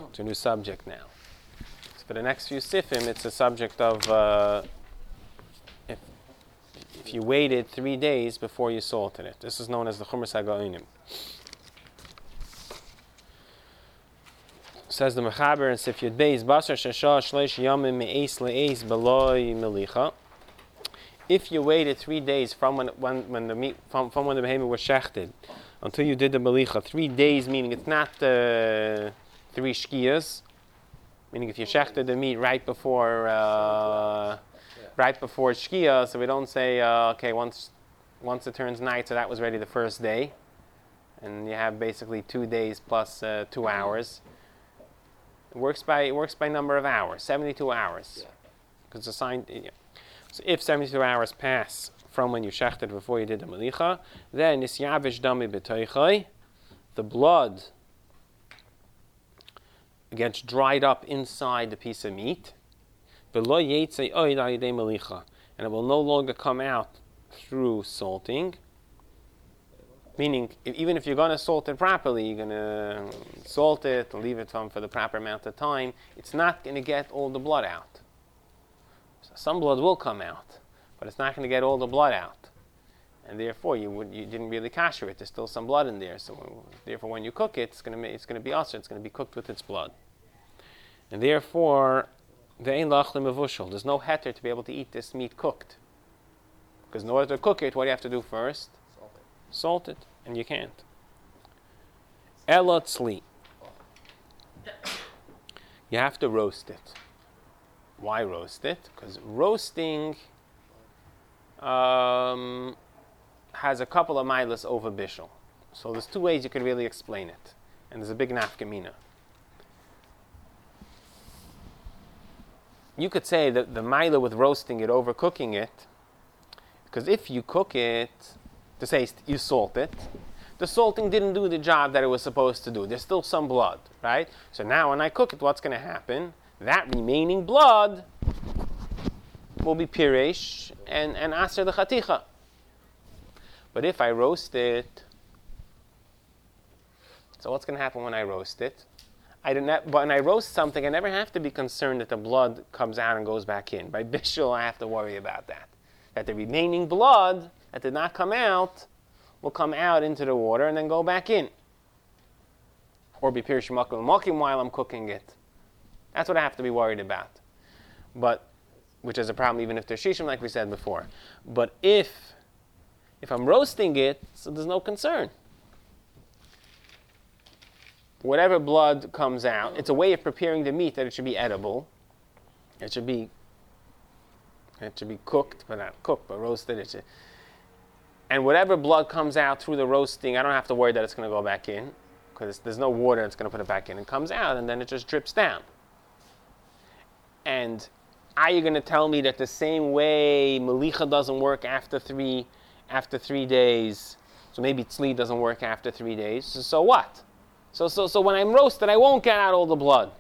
It's a new subject now. So for the next few sifim, it's a subject of if you waited 3 days before you salted it. This is known as the Chumras HaGaonim. Says the Mechaber in Sif Yud Beis, Basar Shashah Shleish Yamim Me'es Le'es Beloi Melicha. If you waited 3 days from when the meat from when the behemoth was shechted until you did the melicha, 3 days meaning it's not 3 shkiyas, meaning if you shechted the meat right before shkia, so we don't say okay once it turns night, so that was ready the first day, and you have basically 2 days plus 2 hours. It works by number of hours, 72 hours, because it's assigned. Yeah. So if 72 hours pass from when you shechted before you did the melicha, then nisyavish dami b'toichai, the blood gets dried up inside the piece of meat, v'lo yetzei oid al yedei melicha, and it will no longer come out through salting. Meaning, even if you're going to salt it properly, you're going to salt it, leave it for the proper amount of time, it's not going to get all the blood out. So some blood will come out, but it's not going to get all the blood out. And therefore, you didn't really kasher it. There's still some blood in there. So therefore, when you cook it, it's going to be usher. It's going to be cooked with its blood. And therefore, there's no heter to be able to eat this meat cooked. Because in order to cook it, what do you have to do first? Salt it, and you can't. Elotzli. You have to roast it. Why roast it? Because roasting has a couple of milas over bishul. So there's 2 ways you can really explain it. And there's a big nafkamina. You could say that the mila with roasting it over cooking it, because if you cook it, to say you salt it, the salting didn't do the job that it was supposed to do. There's still some blood, right? So now when I cook it, what's going to happen? That remaining blood will be piresh and aser the chaticha. But if I roast it, so what's going to happen when I roast it? When I roast something, I never have to be concerned that the blood comes out and goes back in. By bishul, I have to worry about that. That the remaining blood that did not come out will come out into the water and then go back in. Or be piresh makim while I'm cooking it. That's what I have to be worried about. But, which is a problem even if there's shishim, like we said before. But if I'm roasting it, so there's no concern. Whatever blood comes out, it's a way of preparing the meat that it should be edible. It should be cooked, but not cooked, but roasted. And whatever blood comes out through the roasting, I don't have to worry that it's going to go back in, because there's no water that's going to put it back in. It comes out, and then it just drips down. And are you going to tell me that the same way melicha doesn't work after 3 days, so maybe tzli doesn't work after 3 days? So what? So when I'm roasted, I won't get out all the blood.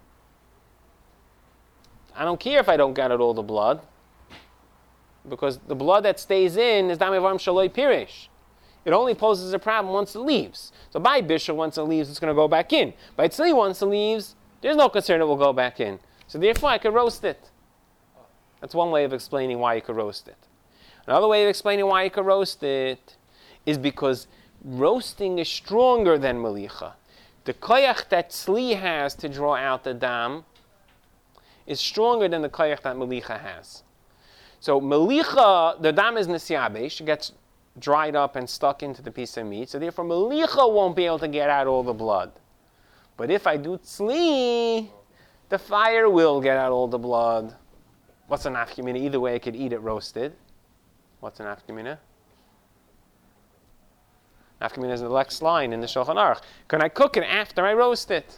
I don't care if I don't get out all the blood, because the blood that stays in is damivarm shaloi piresh. It only poses a problem once it leaves. So by bishul, once it leaves, it's going to go back in. By tzli, once it leaves, there's no concern it will go back in. So therefore, I could roast it. That's one way of explaining why you could roast it. Another way of explaining why you could roast it is because roasting is stronger than melicha. The koyach that tzli has to draw out the dam is stronger than the koyach that melicha has. So melicha, the dam is nesyabesh, it gets dried up and stuck into the piece of meat. So therefore, melicha won't be able to get out all the blood. But if I do tzli, the fire will get out all the blood. What's an nafkamina? Either way, I could eat it roasted. What's an nafkamina? Nafkamina is the next line in the Shulchan Aruch. Can I cook it after I roast it?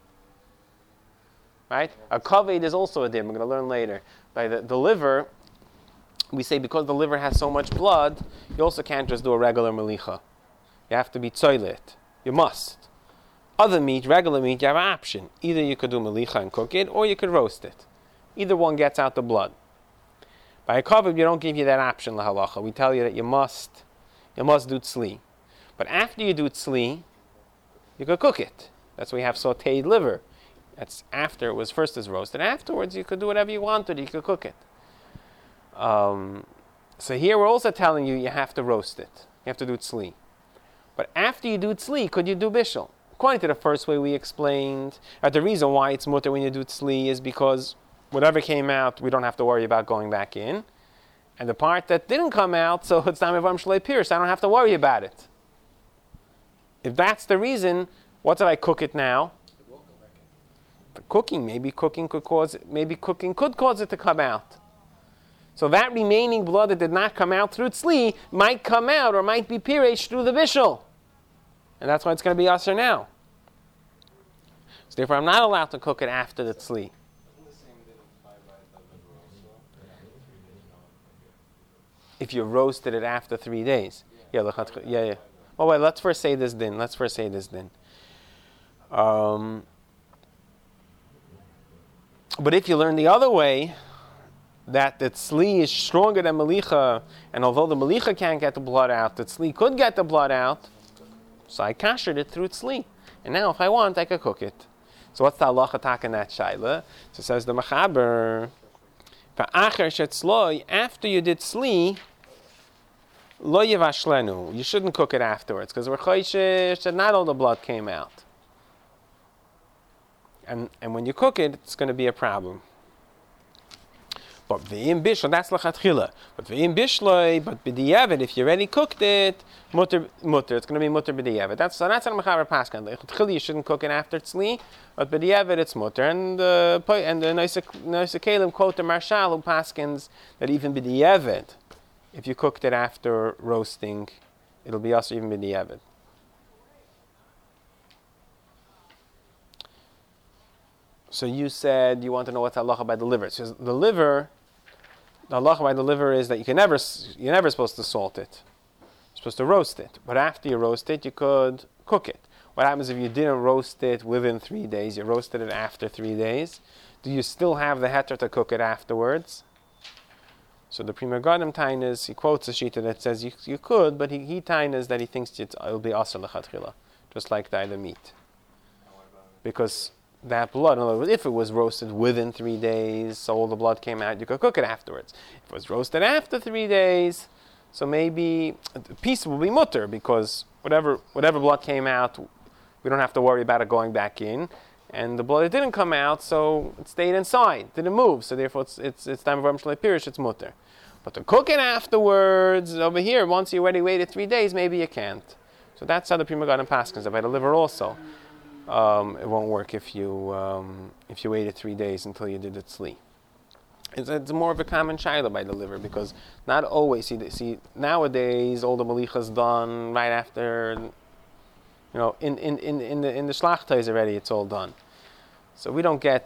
Right? A kaved is also a dim. We're going to learn later. By the liver, we say because the liver has so much blood, you also can't just do a regular melicha. You have to be tzoylet. You must. Other meat, regular meat, you have an option. Either you could do melicha and cook it, or you could roast it. Either one gets out the blood. By a kaved, we don't give you that option, lahalacha. We tell you that you must do tzli. But after you do tzli, you could cook it. That's why you have sauteed liver. That's after it was first as roasted. Afterwards, you could do whatever you wanted. You could cook it. So here we're also telling you have to roast it. You have to do tzli. But after you do tzli, could you do bishul? According to the first way we explained, the reason why it's mutter when you do tzli is because whatever came out, we don't have to worry about going back in. And the part that didn't come out, so it's time of Shalei Pirish, I don't have to worry about it. If that's the reason, what did I cook it now? The cooking, maybe cooking could cause it to come out. So that remaining blood that did not come out through tzli might come out or might be piresh through the bishul. And that's why it's going to be aser now. So therefore I'm not allowed to cook it after the tzli. If you roasted it after 3 days. Yeah. Oh wait, let's first say this din. But if you learn the other way, that the tzli is stronger than melicha, and although the melicha can't get the blood out, the tzli could get the blood out, so I kashered it through tzli. And now if I want, I could cook it. So what's the halacha tak in that shaila? So it says the Machaber, after you did tzli, lo yivashlenu, you shouldn't cook it afterwards, because we're choishish that not all the blood came out. And when you cook it, it's going to be a problem. But v'im bishlo, that's lachatchila. But v'im bishlo, but b'diavad, if you already cooked it, mutter, it's going to be mutter b'diavad. That's how Mechaber Paskan. Lachatchila, you shouldn't cook it after tzli, but b'diavad, it's mutter. And the Noisei Kalim quote the Marshal who paskins that even b'diavad, if you cooked it after roasting, it'll be also even b'diavad. So you said you want to know what's halacha by the liver. So the halacha by the liver is that you're never supposed to salt it. You're supposed to roast it. But after you roast it, you could cook it. What happens if you didn't roast it within 3 days? You roasted it after 3 days. Do you still have the heter to cook it afterwards? So the Pri Megadim tainas, he quotes a shita that says you could, but he tainas that he thinks it'll be asr lechatchila, just like the meat. Because that blood, in other words, if it was roasted within 3 days, so all the blood came out, you could cook it afterwards. If it was roasted after 3 days, so maybe the piece will be mutter, because whatever blood came out, we don't have to worry about it going back in. And the blood that didn't come out, so it stayed inside, didn't move, so therefore it's time of Shalei Pirish, it's mutter. But to cook it afterwards, over here, once you already waited 3 days, maybe you can't. So that's how the Pri Megadim paskins about the liver also. It won't work if you waited 3 days until you did the tzli. It's more of a common shaila by the liver, because not always. See nowadays all the malicha's done right after. In the shlachtais already it's all done. So we don't get.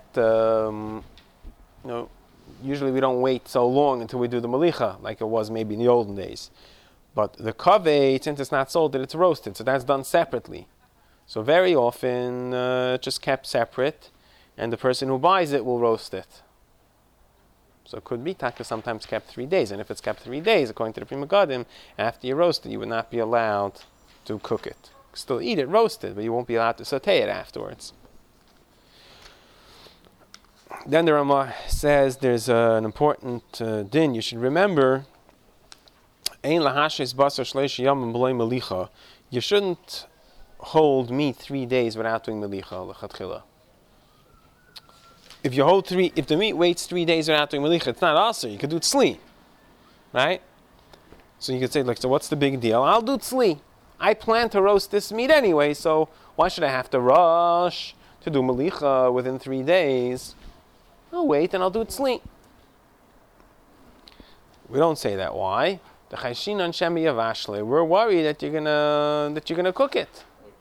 Usually we don't wait so long until we do the malicha like it was maybe in the olden days. But the kaveh, since it's not salted, it's roasted, so that's done separately. So very often, just kept separate, and the person who buys it will roast it. So it could be taka sometimes kept 3 days, and if it's kept 3 days, according to the Pri Megadim, after you roast it, you would not be allowed to cook it. Still eat it roasted, but you won't be allowed to saute it afterwards. Then the Ramah says there's an important din you should remember. Ein lahashes basar shleish yamim b'lei melicha. You shouldn't hold meat 3 days without doing melicha lechatchila. If the meat waits 3 days without doing melicha, it's not aser. You could do tzli, right? So you could say, so what's the big deal? I'll do tzli. I plan to roast this meat anyway, so why should I have to rush to do melicha within 3 days? I'll wait and I'll do tzli. We don't say that. Why? The chayshin on shemi yavashle. We're worried that you're gonna cook it.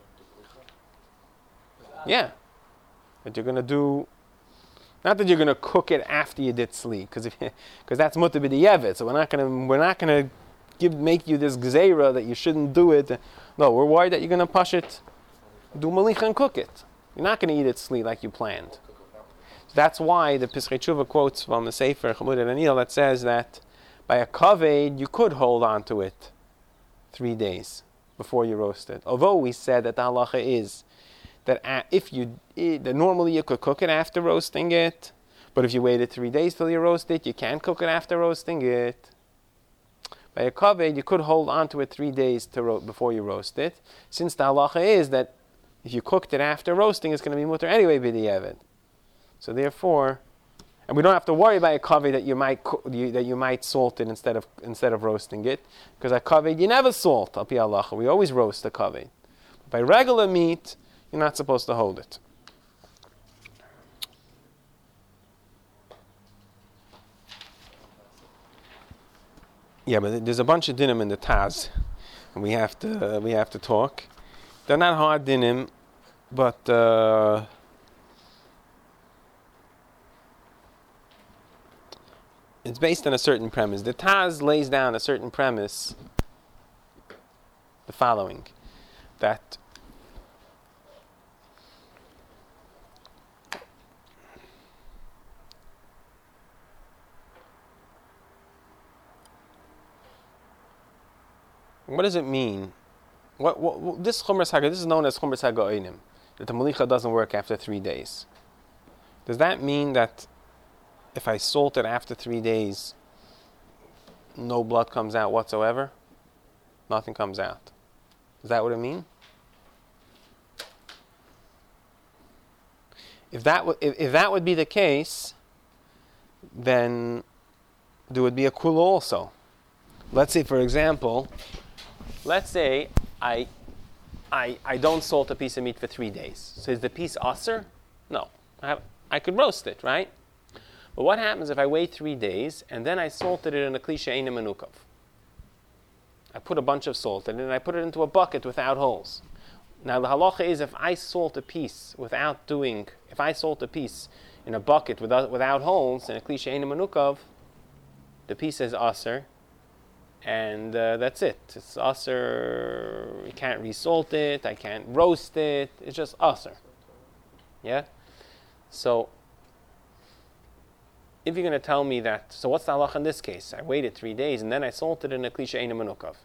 Yeah, that you're gonna do. Not that you're gonna cook it after you did tzli, because that's mutter b'diavad. So we're not gonna make you this gzeira that you shouldn't do it. No, we're worried that you're gonna push it, do malicha and cook it. You're not gonna eat it tzli like you planned. So that's why the Pischei Tshuva quotes from the Sefer Chamud and Anil that says that by a kaved you could hold on to it 3 days before you roast it. Although we said that the halacha is that normally you could cook it after roasting it, but if you waited 3 days till you roast it, you can't cook it after roasting it. By a kaved, you could hold on to it 3 days before you roast it, since the halacha is that if you cooked it after roasting, it's going to be mutter anyway b'di'evet. So therefore, and we don't have to worry about a kaved that you might salt it instead of roasting it, because a kaved you never salt al pi halacha. We always roast a kaved. By regular meat, you're not supposed to hold it. Yeah, but there's a bunch of dinim in the Taz, and we have to talk. They're not hard dinim, but it's based on a certain premise. The Taz lays down a certain premise, the following, that what does it mean? This Chumras Haga, this is known as Chumras Haga'onim, that the Malicha doesn't work after 3 days. Does that mean that if I salt it after 3 days, no blood comes out whatsoever? Nothing comes out. Is that what it means? If that would be the case, then there would be a kula also. Let's say, for example, I don't salt a piece of meat for 3 days. So is the piece aser? No. I could roast it, right? But what happens if I wait 3 days and then I salted it in a kli she'eina menukov? I put a bunch of salt in it and I put it into a bucket without holes. Now the halacha is if I salt a piece in a bucket without holes in a kli she'eina menukov, the piece is aser. And that's it. It's aser. You can't resalt it. I can't roast it. It's just aser. Yeah? So, if you're going to tell me that, so what's the halacha in this case? I waited 3 days and then I salted it in a kli she'eina menukov.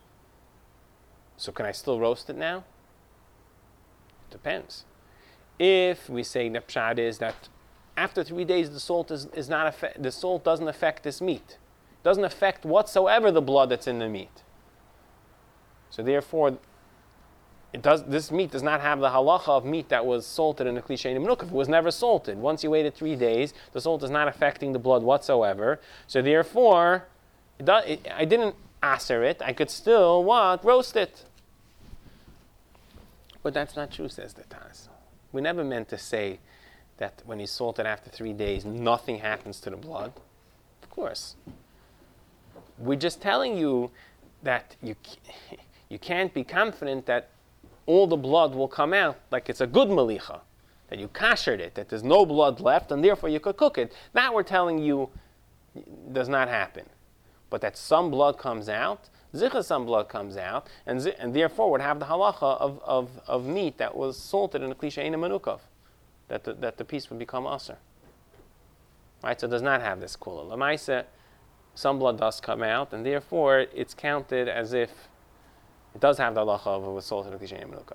So can I still roast it now? It depends. If we say the pshat is that after 3 days the salt the salt doesn't affect this meat. Doesn't affect whatsoever the blood that's in the meat. So therefore, this meat does not have the halacha of meat that was salted in a kli she'eina menukov. It was never salted. Once you waited 3 days, the salt is not affecting the blood whatsoever. So therefore, I didn't aser it. I could still roast it. But that's not true, says the Taz. We never meant to say that when you salt it after 3 days, nothing happens to the blood. Of course. We're just telling you that you can't be confident that all the blood will come out like it's a good malicha, that you kashered it, that there's no blood left, and therefore you could cook it. That we're telling you does not happen. But that some blood comes out, some blood comes out, and therefore would have the halacha of meat that was salted in a kli she'eina menukov, that the piece would become aser. Right? So it does not have this kula. L'maisa, some blood does come out, and therefore it's counted as if it does have the halacha of it was salted in a kli she'eina menukov.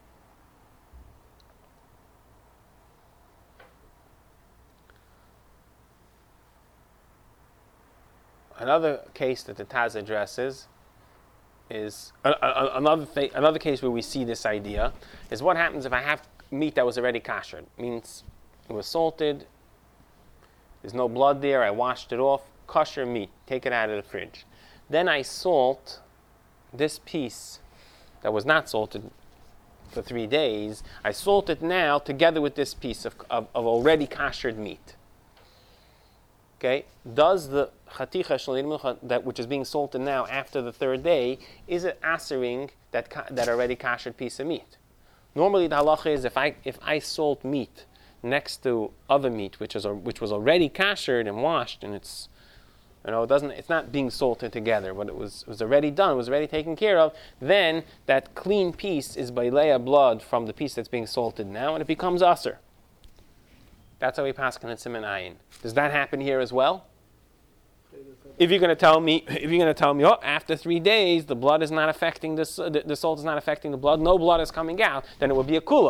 Another case that the Taz addresses is another case where we see this idea is what happens if I have meat that was already kashered. Means it was salted, there's no blood there, I washed it off, kosher meat, take it out of the fridge. Then I salt this piece that was not salted for 3 days. I salt it now together with this piece of already kashered meat. Okay, does the chaticha shel that which is being salted now after the 3rd day, is it asering that already kashered piece of meat? Normally the halacha is if I salt meat next to other meat which was already kashered and washed, and it's not being salted together, but it was already done, it was already taken care of, then that clean piece is baileya blood from the piece that's being salted now, and it becomes aser. That's how we paskin in Siman Ayin. Does that happen here as well? If you're going to tell me, oh, after 3 days the blood is not affecting the salt is not affecting the blood, no blood is coming out, then it would be a kula.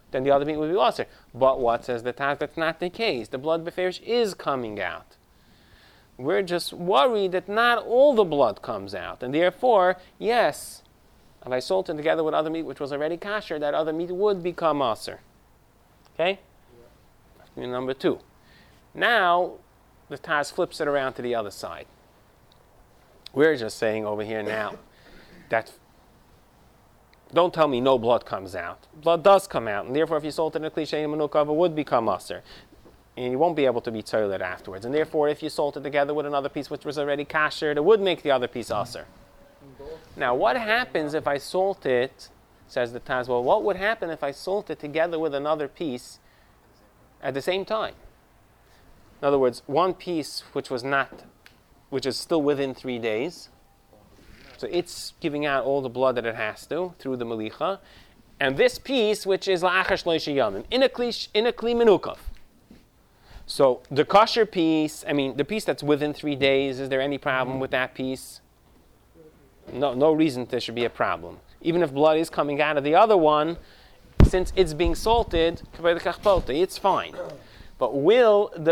then the other meat would be aser. But what says the Taz? That's not the case. The blood beferish is coming out. We're just worried that not all the blood comes out, and therefore, yes, if I sold it together with other meat which was already kosher, that other meat would become aser. Okay? Yeah. Number 2. Now, the Taz flips it around to the other side. We're just saying over here now that don't tell me no blood comes out. Blood does come out, and therefore if you sold it in a cliche manukav, it would become aser. And you won't be able to be tzoyled afterwards. And therefore if you sold it together with another piece which was already kosher, it would make the other piece aser. Now what happens if I sold it, says the Taz, well, what would happen if I sold it together with another piece at the same time? In other words, one piece which is still within 3 days, so it's giving out all the blood that it has to through the melicha, and this piece which is la'achar shloisha yamim in a kli menukav. So the kosher piece, the piece that's within 3 days, is there any problem with that piece? No reason there should be a problem. Even if blood is coming out of the other one, since it's being salted, it's fine. But will the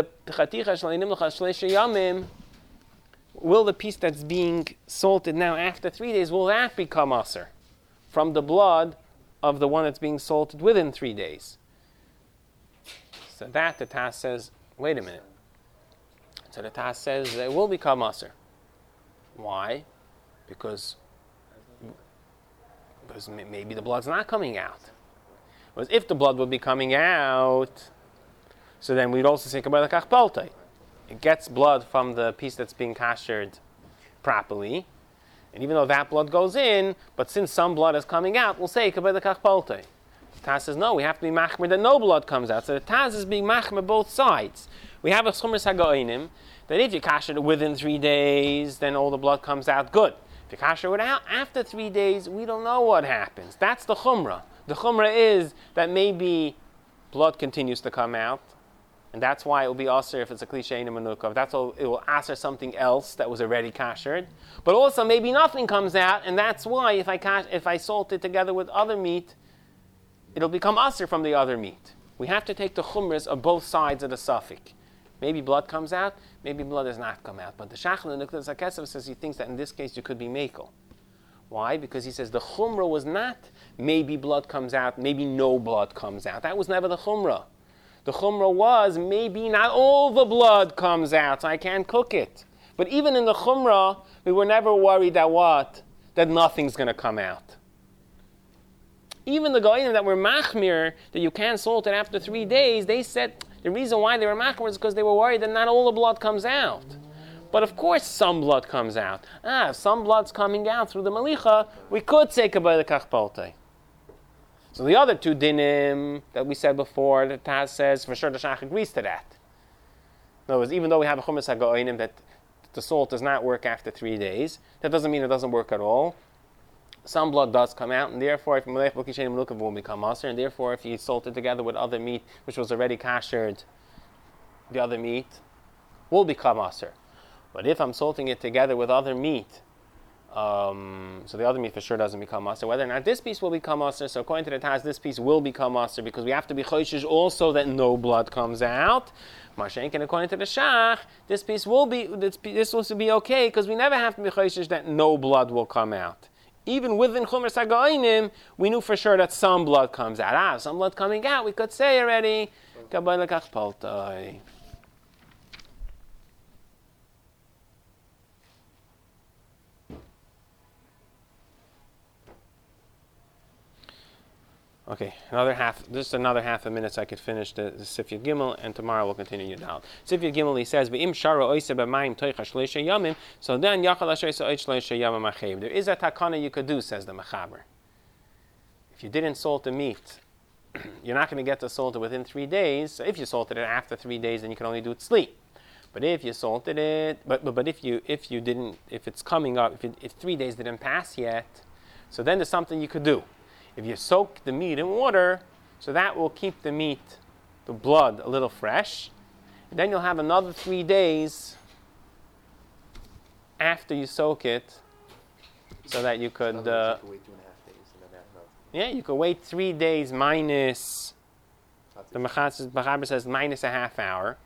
piece that's being salted now after 3 days, will that become aser from the blood of the one that's being salted within 3 days? So that the Taz says, wait a minute. So the Taz says it will become aser. Why? Because maybe the blood's not coming out. Because if the blood would be coming out, so then we'd also say kabbalah kachpaltei. It gets blood from the piece that's being kashered properly, and even though that blood goes in, but since some blood is coming out, we'll say kabbalah kachpaltei. The Taz says no, we have to be machmer that no blood comes out. So the Taz is being machmer both sides. We have a chumras hagoinim that if you kasher it within 3 days, then all the blood comes out good. If you kasher it out after 3 days, we don't know what happens. That's the chumrah. The chumrah is that maybe blood continues to come out, and that's why it will be aser if it's a cliche in a manukav. That's all, it will aser something else that was already kashered. But also maybe nothing comes out, and that's why if I salt it together with other meat, it'll become aser from the other meat. We have to take the chumras of both sides of the suffix. Maybe blood comes out, maybe blood does not come out. But the Shachal in the Nuktas HaKesav says he thinks that in this case you could be mekel. Why? Because he says the chumrah was not maybe blood comes out, maybe no blood comes out. That was never the chumrah. The chumrah was maybe not all the blood comes out, so I can't cook it. But even in the chumrah, we were never worried that what? That nothing's going to come out. Even the goyim that were machmir, that you can't salt it after 3 days, they said the reason why they were machmir was because they were worried that not all the blood comes out. But of course some blood comes out. If some blood's coming out through the malicha, we could say kabbalah kachpaltei. So the other 2 dinim that we said before, the Taz says, for sure the Shach agrees to that. In other words, even though we have a chumas hagoinim that the salt does not work after 3 days, that doesn't mean it doesn't work at all. Some blood does come out, and therefore, if melech b'kishen menukav will become aser, and therefore, if you salt it together with other meat, which was already kashered, the other meat will become aser. But if I'm salting it together with other meat, so the other meat for sure doesn't become aser. Whether or not this piece will become aser, so according to the Taz, this piece will become aser because we have to be choishish also that no blood comes out. Mashenk, and according to the Shach, this piece will be okay because we never have to be choishish that no blood will come out. Even within Chumras HaGoinim, we knew for sure that some blood comes out. Some blood coming out, we could say already, Kabbalah Kachpaltai. Okay, another half a minute so I could finish the Sifyat Gimel, and tomorrow we'll continue Yudal. Sifyat Gimel, he says, V'im shara oise b'mayim toicha shleisha yamim, so then yachal asher oich shleisha yamim achev. There is a takana you could do, says the Mechaber. If you didn't salt the meat, you're not going to get to salt it within 3 days. So if you salted it after 3 days, then you can only do it sleep. But if you salted it, but if it's coming up, if 3 days didn't pass yet, so then there's something you could do. If you soak the meat in water, so that will keep the meat, the blood, a little fresh. And then you'll have another 3 days after you soak it, so that you could. You could wait 2.5 days and then have another. Yeah, you could wait 3 days minus The Mechaber says minus a half hour.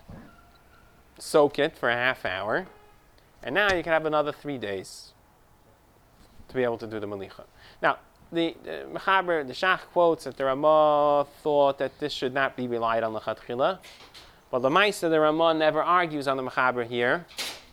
Soak it for a half hour. And now you can have another 3 days to be able to do the Melicha. Now, the Mechaber, the Shach quotes that the Ramah thought that this should not be relied on the Lechatchila. But the Maisa, the Ramah never argues on the Mechaber here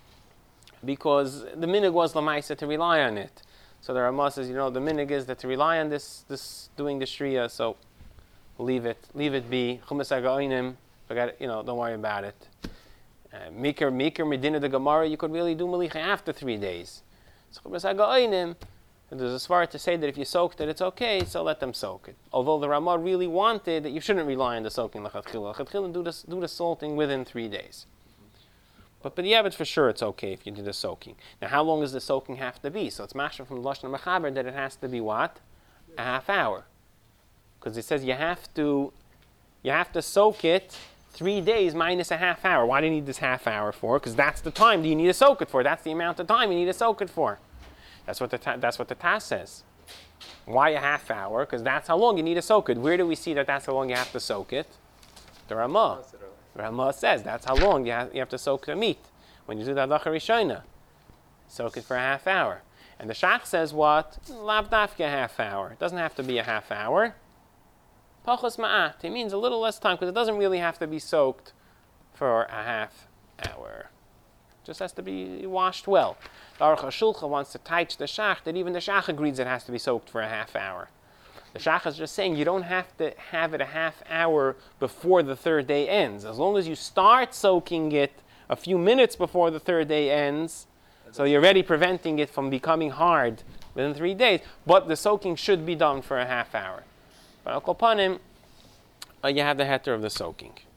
because the minig was the Maisa to rely on it. So the Ramah says, the minig is that to rely on this doing the Shriya, so leave it be. Chumas HaGa'onim, forget it, don't worry about it. Mikar Medina the Gemara, you could really do Melicha after 3 days. So Chumas HaGa'onim, there's a svara to say that if you soaked it, it's okay, so let them soak it. Although the Ramah really wanted that you shouldn't rely on the soaking Lechatchila. Lechatchila do the salting within 3 days. But for sure it's okay if you do the soaking. Now, how long does the soaking have to be? So it's mashma from the Lashon Mechaber that it has to be what? A half hour. Because it says you have to soak it 3 days minus a half hour. Why do you need this half hour for? Because that's the time that you need to soak it for. That's the amount of time you need to soak it for. That's what the Taz says. Why a half hour? Because that's how long you need to soak it. Where do we see that that's how long you have to soak it? The Ramah. The Ramah says that's how long you have to soak the meat. When you do the Halacha Rishona, soak it for a half hour. And the Shach says what? Lav dafka a half hour. It doesn't have to be a half hour. Pachos ma'at. It means a little less time because it doesn't really have to be soaked for a half hour. It just has to be washed well. The Aruch HaShulchan wants to teach the Shach that even the Shach agrees it has to be soaked for a half hour. The Shach is just saying you don't have to have it a half hour before the 3rd day ends. As long as you start soaking it a few minutes before the 3rd day ends, so you're already preventing it from becoming hard within 3 days. But the soaking should be done for a half hour. But al kol panim, you have the heter of the soaking.